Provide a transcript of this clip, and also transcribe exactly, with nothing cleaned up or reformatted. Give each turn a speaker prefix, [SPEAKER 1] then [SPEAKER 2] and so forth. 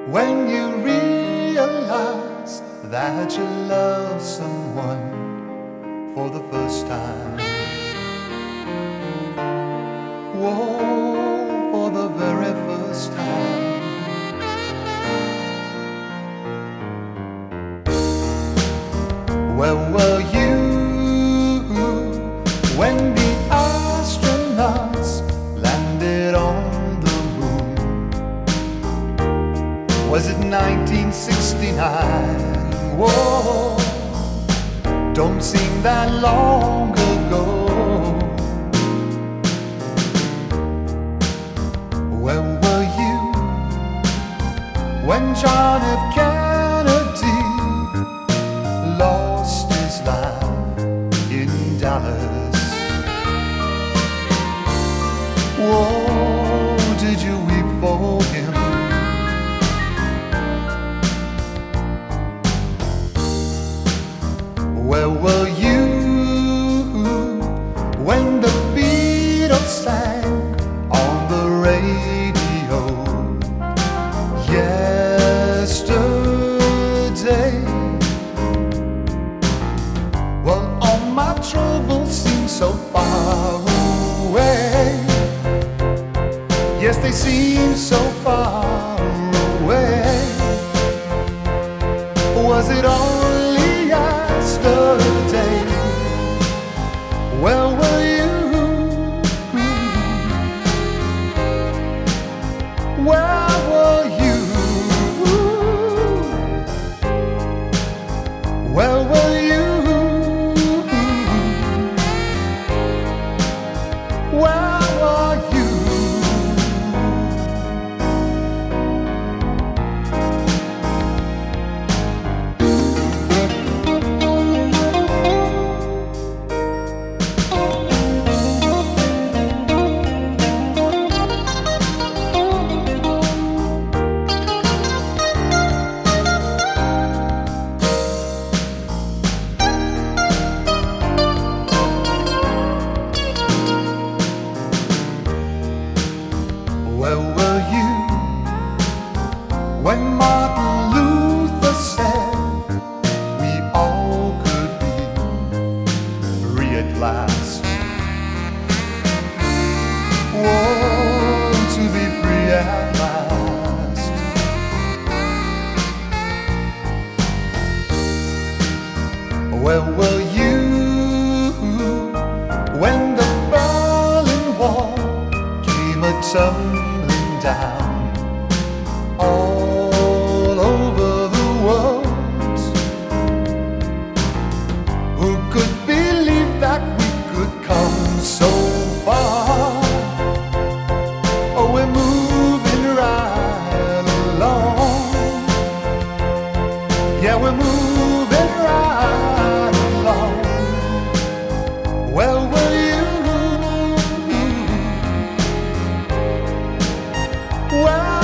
[SPEAKER 1] when you realize that you love someone for the first time. Whoa, for the very first time. Where were you when the astronauts landed on the moon? Was it nineteen sixty-nine? Whoa, don't seem that long ago. Where were you when John F. Kennedy lost his life in Dallas? Whoa, did you weep for him? Where were you when the Beatles sang on the radio yesterday? Well, all my troubles seem so far away. Yes, they seem so far away. Was it only yesterday? Where were you? Where were you? Where were you? Where were you? Where were you when Martin Luther said we all could be free at last? Whoa, to be free at last. Where were you when the Berlin Wall came a-tumbling down all over the world? Who could believe that we could come so far? Oh, we're moving right along. Yeah, we're moving right along. Where were you? Where